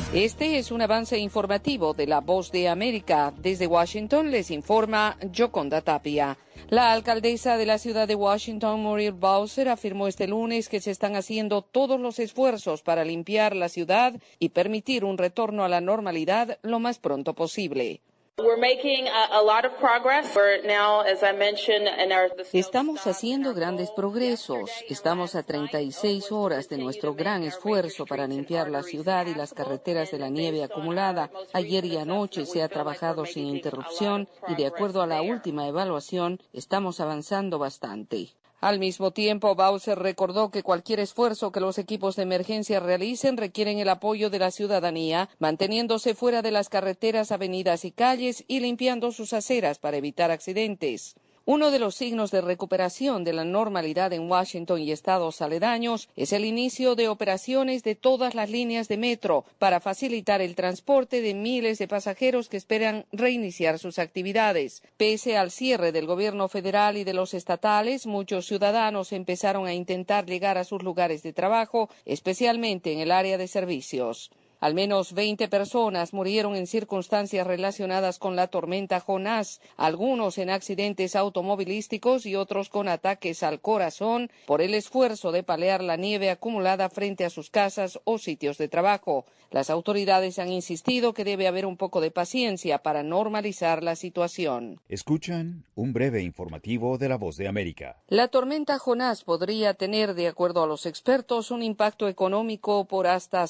Este es un avance informativo de La Voz de América. Desde Washington les informa Yoconda Tapia. La alcaldesa de la ciudad de Washington, Muriel Bowser, afirmó este lunes que se están haciendo todos los esfuerzos para limpiar la ciudad y permitir un retorno a la normalidad lo más pronto posible. Estamos haciendo grandes progresos. Estamos a 36 horas de nuestro gran esfuerzo para limpiar la ciudad y las carreteras de la nieve acumulada. Ayer y anoche se ha trabajado sin interrupción y, de acuerdo a la última evaluación, estamos avanzando bastante. Al mismo tiempo, Bowser recordó que cualquier esfuerzo que los equipos de emergencia realicen requieren el apoyo de la ciudadanía, manteniéndose fuera de las carreteras, avenidas y calles y limpiando sus aceras para evitar accidentes. Uno de los signos de recuperación de la normalidad en Washington y estados aledaños es el inicio de operaciones de todas las líneas de metro para facilitar el transporte de miles de pasajeros que esperan reiniciar sus actividades. Pese al cierre del gobierno federal y de los estatales, muchos ciudadanos empezaron a intentar llegar a sus lugares de trabajo, especialmente en el área de servicios. Al menos 20 personas murieron en circunstancias relacionadas con la tormenta Jonás, algunos en accidentes automovilísticos y otros con ataques al corazón por el esfuerzo de palear la nieve acumulada frente a sus casas o sitios de trabajo. Las autoridades han insistido que debe haber un poco de paciencia para normalizar la situación. Escuchan un breve informativo de La Voz de América. La tormenta Jonás podría tener, de acuerdo a los expertos, un impacto económico por hasta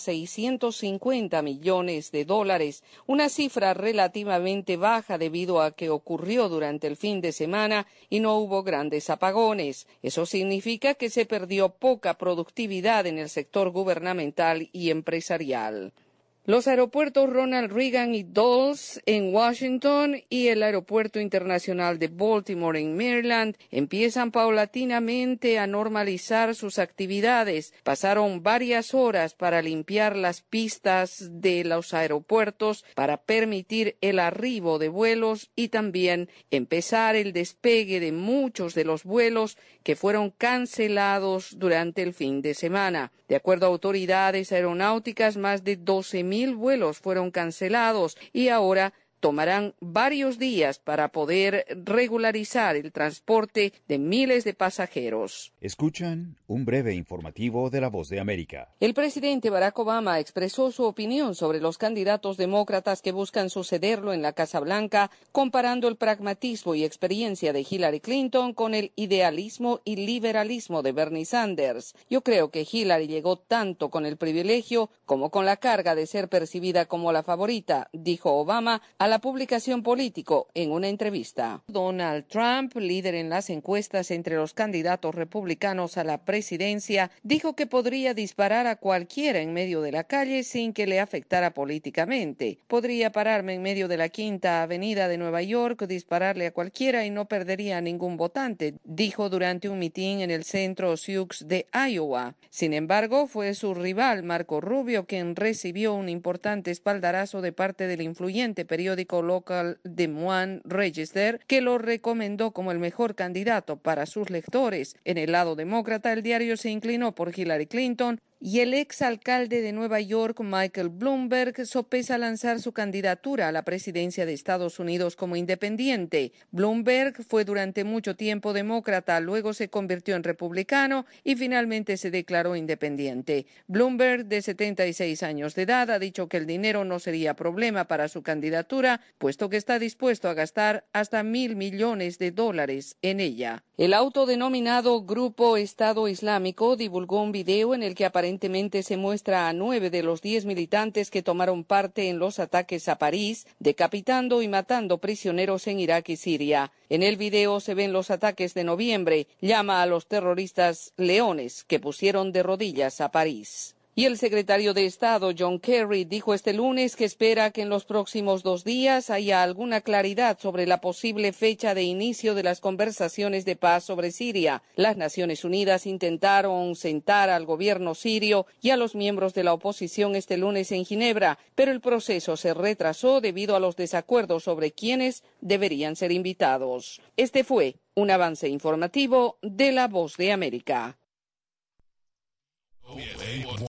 650 millones de dólares, una cifra relativamente baja debido a que ocurrió durante el fin de semana y no hubo grandes apagones. Eso significa que se perdió poca productividad en el sector gubernamental y empresarial. Los aeropuertos Ronald Reagan y Dulles en Washington y el Aeropuerto Internacional de Baltimore en Maryland empiezan paulatinamente a normalizar sus actividades. Pasaron varias horas para limpiar las pistas de los aeropuertos para permitir el arribo de vuelos y también empezar el despegue de muchos de los vuelos que fueron cancelados durante el fin de semana. De acuerdo a autoridades aeronáuticas, más de 12,000 vuelos fueron cancelados y ahora tomarán varios días para poder regularizar el transporte de miles de pasajeros. Escuchan un breve informativo de La Voz de América. El presidente Barack Obama expresó su opinión sobre los candidatos demócratas que buscan sucederlo en la Casa Blanca, comparando el pragmatismo y experiencia de Hillary Clinton con el idealismo y liberalismo de Bernie Sanders. Yo creo que Hillary llegó tanto con el privilegio como con la carga de ser percibida como la favorita, dijo Obama a la publicación Político en una entrevista. Donald Trump, líder en las encuestas entre los candidatos republicanos a la presidencia, dijo que podría disparar a cualquiera en medio de la calle sin que le afectara políticamente. Podría pararme en medio de la Quinta Avenida de Nueva York, dispararle a cualquiera y no perdería a ningún votante, dijo durante un mitin en el centro Sioux de Iowa. Sin embargo, fue su rival Marco Rubio quien recibió un importante espaldarazo de parte del influyente periódico local Des Moines Register, que lo recomendó como el mejor candidato para sus lectores. En el lado demócrata, el diario se inclinó por Hillary Clinton y el exalcalde de Nueva York, Michael Bloomberg, sopesa lanzar su candidatura a la presidencia de Estados Unidos como independiente. Bloomberg fue durante mucho tiempo demócrata, luego se convirtió en republicano y finalmente se declaró independiente. Bloomberg, de 76 años de edad, ha dicho que el dinero no sería problema para su candidatura, puesto que está dispuesto a gastar hasta $1,000 millones en ella. El autodenominado Grupo Estado Islámico divulgó un video en el que aparentemente se muestra a 9 de los 10 militantes que tomaron parte en los ataques a París, decapitando y matando prisioneros en Irak y Siria. En el video se ven los ataques de noviembre. Llama a los terroristas leones que pusieron de rodillas a París. Y el secretario de Estado, John Kerry, dijo este lunes que espera que en los próximos 2 días haya alguna claridad sobre la posible fecha de inicio de las conversaciones de paz sobre Siria. Las Naciones Unidas intentaron sentar al gobierno sirio y a los miembros de la oposición este lunes en Ginebra, pero el proceso se retrasó debido a los desacuerdos sobre quiénes deberían ser invitados. Este fue un avance informativo de La Voz de América.